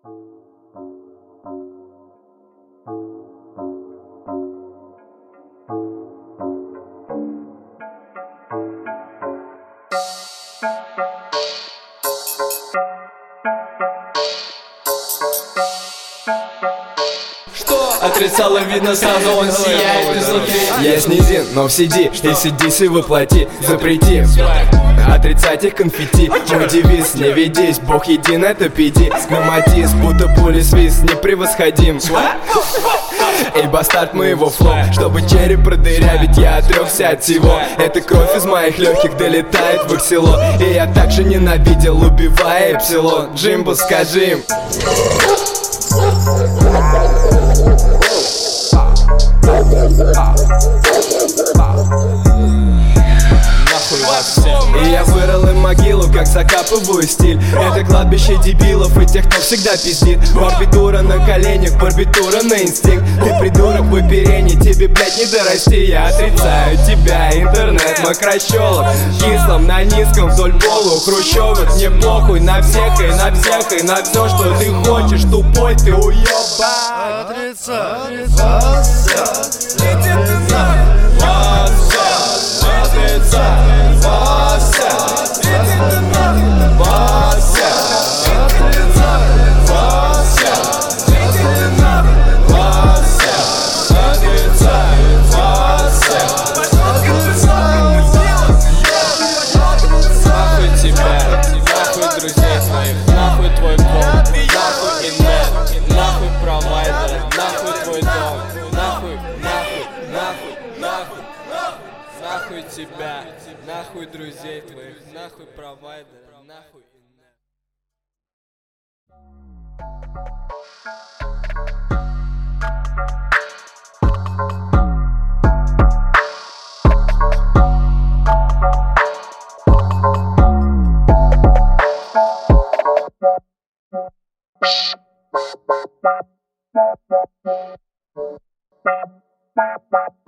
Отрицало, видно сразу, он сияет изнутри. Я снизин, но в CD, и сидись и воплоти. Запрети отрицать их конфетти. Мой девиз, не ведись, Бог един, это пиди. Грамматиз, будто пули свист, непревосходим. Эй, бастард моего флоу, чтобы череп продырявить, я отрекся от всего. Эта кровь из моих легких долетает в их село. И я также ненавидел, убивая эпсилон. Джимбо, скажи им. И я вырыл им могилу, как закапываю стиль. Это кладбище дебилов и тех, кто всегда пиздит. Барбитура на коленях, барбитура на инстинкт. Ты придурок в оперении, тебе, блять, не дорасти. Я отрицаю тебя, интернет, мокрощелок. Кислом на низком вдоль полу хрущевых. Мне похуй на всех и на всех и на все, что ты хочешь. Тупой ты уёбан. Отрицаю Нахуй тебя, нахуй друзей твоих, нахуй провайдера, нахуй Bye.